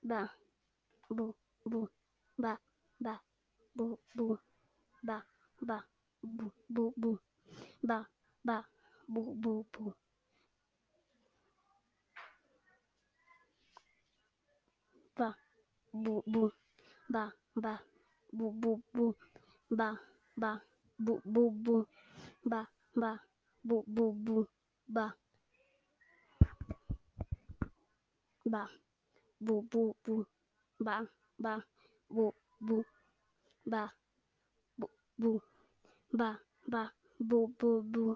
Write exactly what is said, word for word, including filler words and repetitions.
ba, bu, bu, ba, ba, bu, bu, ba, ba, bu, bu, bu, ba, ba, bu, bu, bu, ba, bu, bu, ba, ba, bu, bu, bu, ba, ba, bu, bu, bu, ba, ba, bu, bu, bu, ba, ba, bu, bu, bu, ba, ba, bu, bu, ba, bu, bu, ba, ba, bu, bu, bu,